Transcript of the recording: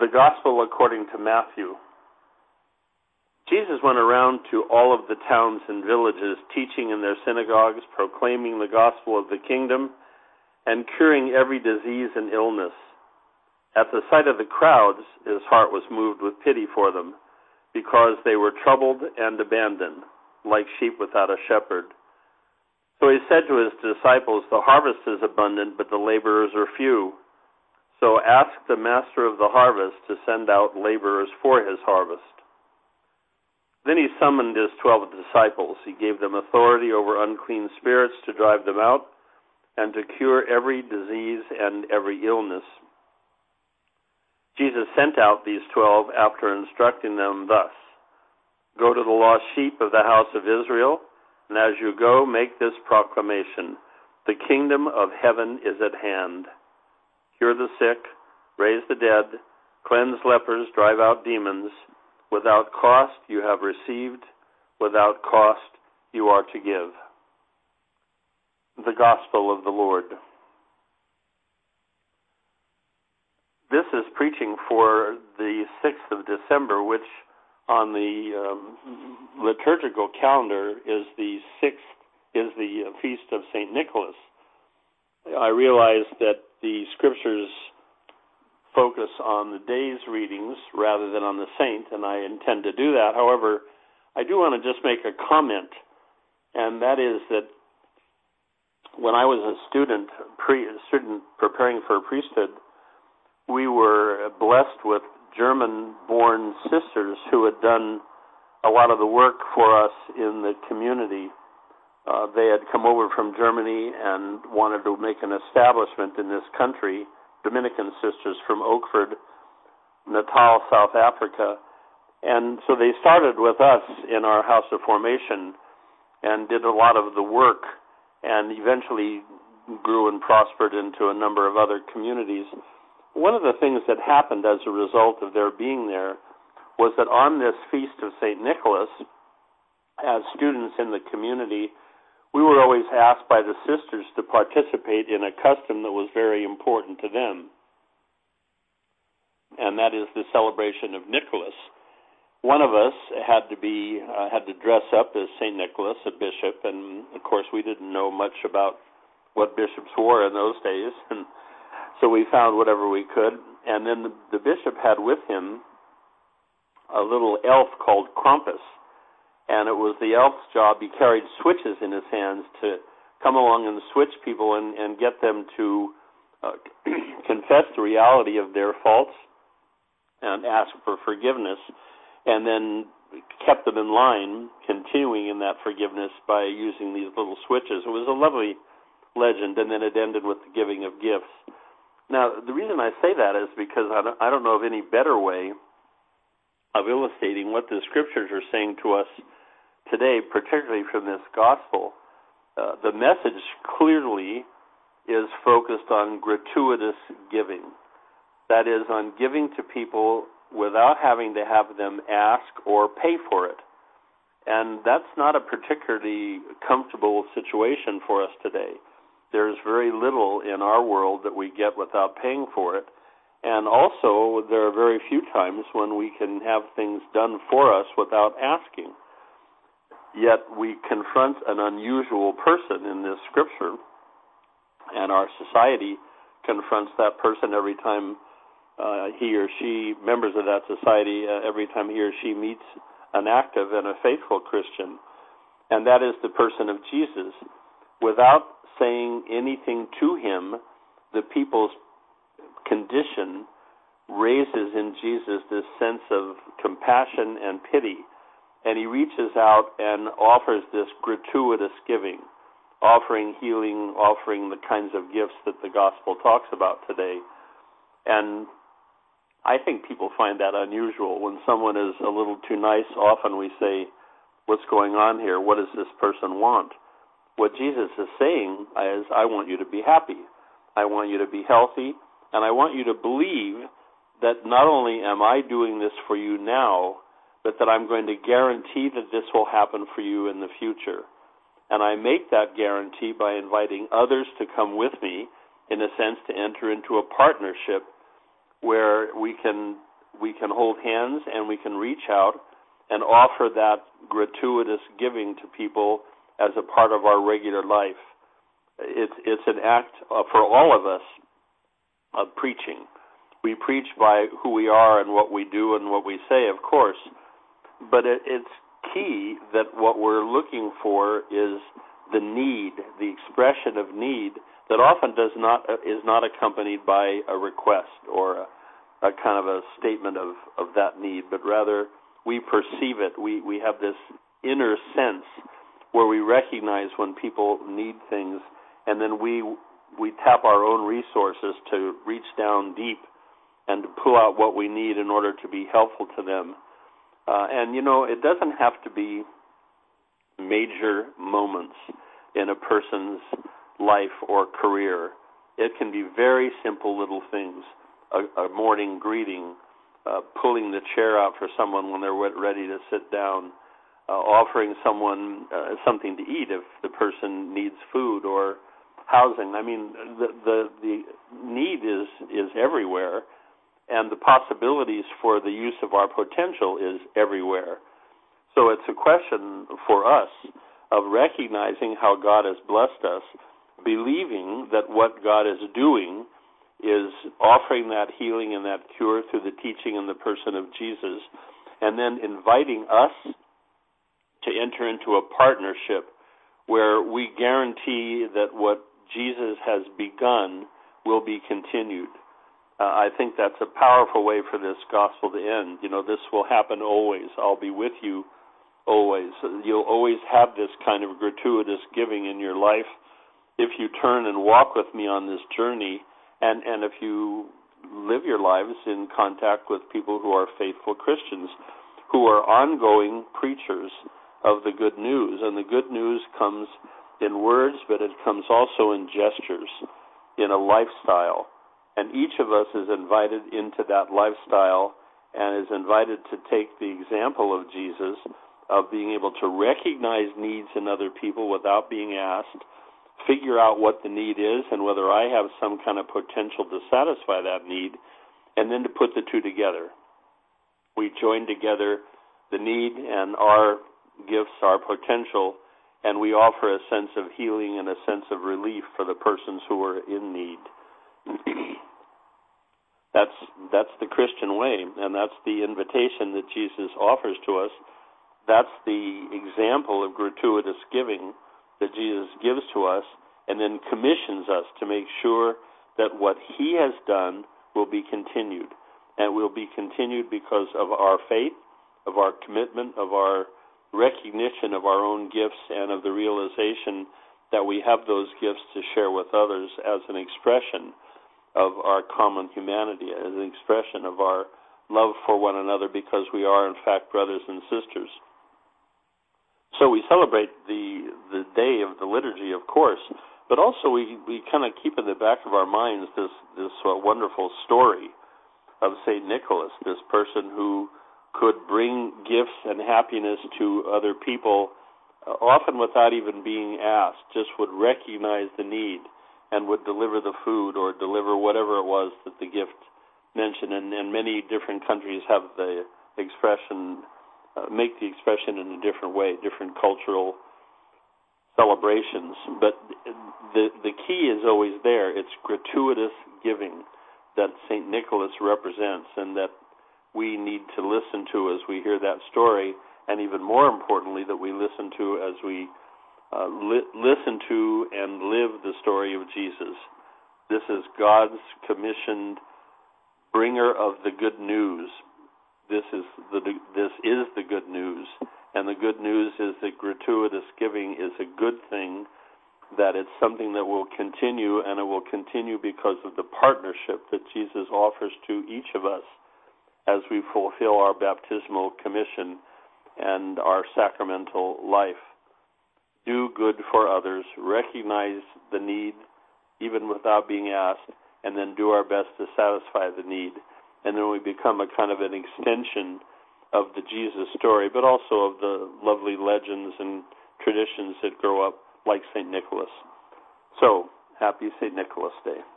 The Gospel according to Matthew. Jesus went around to all of the towns and villages, teaching in their synagogues, proclaiming the gospel of the kingdom, and curing every disease and illness. At the sight of the crowds, his heart was moved with pity for them, because they were troubled and abandoned, like sheep without a shepherd. So he said to his disciples, "The harvest is abundant, but the laborers are few. So ask the master of the harvest to send out laborers for his harvest." Then he summoned his 12 disciples. He gave them authority over unclean spirits to drive them out and to cure every disease and every illness. Jesus sent out these 12 after instructing them thus: "Go to the lost sheep of the house of Israel, and as you go, make this proclamation: the kingdom of heaven is at hand. Cure the sick, raise the dead, cleanse lepers, drive out demons. Without cost you have received, without cost you are to give." The Gospel of the Lord. This is preaching for the 6th of December, which on the liturgical calendar is the feast of St. Nicholas. I realize that the scriptures focus on the day's readings rather than on the saint, and I intend to do that. However, I do want to just make a comment, and that is that when I was a student preparing for priesthood, we were blessed with German-born sisters who had done a lot of the work for us in the community. They had come over from Germany and wanted to make an establishment in this country, Dominican sisters from Oakford, Natal, South Africa. And so they started with us in our house of formation and did a lot of the work and eventually grew and prospered into a number of other communities. One of the things that happened as a result of their being there was that on this feast of St. Nicholas, as students in the community, we were always asked by the sisters to participate in a custom that was very important to them, and that is the celebration of Nicholas. One of us had to dress up as St. Nicholas, a bishop, and of course we didn't know much about what bishops wore in those days, and so we found whatever we could. And then the bishop had with him a little elf called Krampus, and it was the elf's job. He carried switches in his hands to come along and switch people and get them to confess the reality of their faults and ask for forgiveness, and then kept them in line, continuing in that forgiveness by using these little switches. It was a lovely legend, and then it ended with the giving of gifts. Now, the reason I say that is because I don't know of any better way of illustrating what the scriptures are saying to us today, particularly from this gospel. The message clearly is focused on gratuitous giving. That is, on giving to people without having to have them ask or pay for it. And that's not a particularly comfortable situation for us today. There's very little in our world that we get without paying for it. And also, there are very few times when we can have things done for us without asking. Yet we confront an unusual person in this scripture, and our society confronts that person every time he or she, members of that society, every time he or she meets an active and a faithful Christian. And that is the person of Jesus. Without saying anything to him, the people's condition raises in Jesus this sense of compassion and pity. And he reaches out and offers this gratuitous giving, offering healing, offering the kinds of gifts that the gospel talks about today. And I think people find that unusual. When someone is a little too nice, often we say, "What's going on here? What does this person want?" What Jesus is saying is, I want you to be happy. I want you to be healthy. And I want you to believe that not only am I doing this for you now, but that I'm going to guarantee that this will happen for you in the future. And I make that guarantee by inviting others to come with me, in a sense, to enter into a partnership where we can we can hold hands and we can reach out and offer that gratuitous giving to people as a part of our regular life. It's an act for all of us of preaching. We preach by who we are and what we do and what we say, of course, but it's key that what we're looking for is the need, the expression of need that often is not accompanied by a request or a kind of a statement of that need, but rather we perceive it. We have this inner sense where we recognize when people need things, and then we tap our own resources to reach down deep and to pull out what we need in order to be helpful to them. And, it doesn't have to be major moments in a person's life or career. It can be very simple little things, a morning greeting, pulling the chair out for someone when they're ready to sit down, offering someone something to eat if the person needs food or housing. I mean, the need is everywhere, and the possibilities for the use of our potential is everywhere. So it's a question for us of recognizing how God has blessed us, believing that what God is doing is offering that healing and that cure through the teaching and the person of Jesus, and then inviting us to enter into a partnership where we guarantee that what Jesus has begun will be continued. I think that's a powerful way for this gospel to end. This will happen always. I'll be with you always. You'll always have this kind of gratuitous giving in your life if you turn and walk with me on this journey, and if you live your lives in contact with people who are faithful Christians, who are ongoing preachers of the good news. And the good news comes in words, but it comes also in gestures, in a lifestyle. And each of us is invited into that lifestyle and is invited to take the example of Jesus, of being able to recognize needs in other people without being asked, figure out what the need is and whether I have some kind of potential to satisfy that need, and then to put the two together. We join together the need and our gifts, our potential, and we offer a sense of healing and a sense of relief for the persons who are in need. That's the Christian way, and that's the invitation that Jesus offers to us. That's the example of gratuitous giving that Jesus gives to us, and then commissions us to make sure that what he has done will be continued, and will be continued because of our faith, of our commitment, of our recognition of our own gifts, and of the realization that we have those gifts to share with others as an expression of our common humanity, as an expression of our love for one another, because we are, in fact, brothers and sisters. So we celebrate the day of the liturgy, of course, but also we kind of keep in the back of our minds this wonderful story of St. Nicholas, this person who could bring gifts and happiness to other people, often without even being asked, just would recognize the need and would deliver the food or deliver whatever it was that the gift mentioned. And many different countries have the expression, make the expression in a different way, different cultural celebrations. But the key is always there. It's gratuitous giving that St. Nicholas represents, and that we need to listen to as we hear that story, and even more importantly, that we listen to as we listen to and live the story of Jesus. This is God's commissioned bringer of the good news. This is the good news, and the good news is that gratuitous giving is a good thing, that it's something that will continue, and it will continue because of the partnership that Jesus offers to each of us as we fulfill our baptismal commission and our sacramental life. Do good for others, recognize the need even without being asked, and then do our best to satisfy the need. And then we become a kind of an extension of the Jesus story, but also of the lovely legends and traditions that grow up like St. Nicholas. So, happy St. Nicholas Day.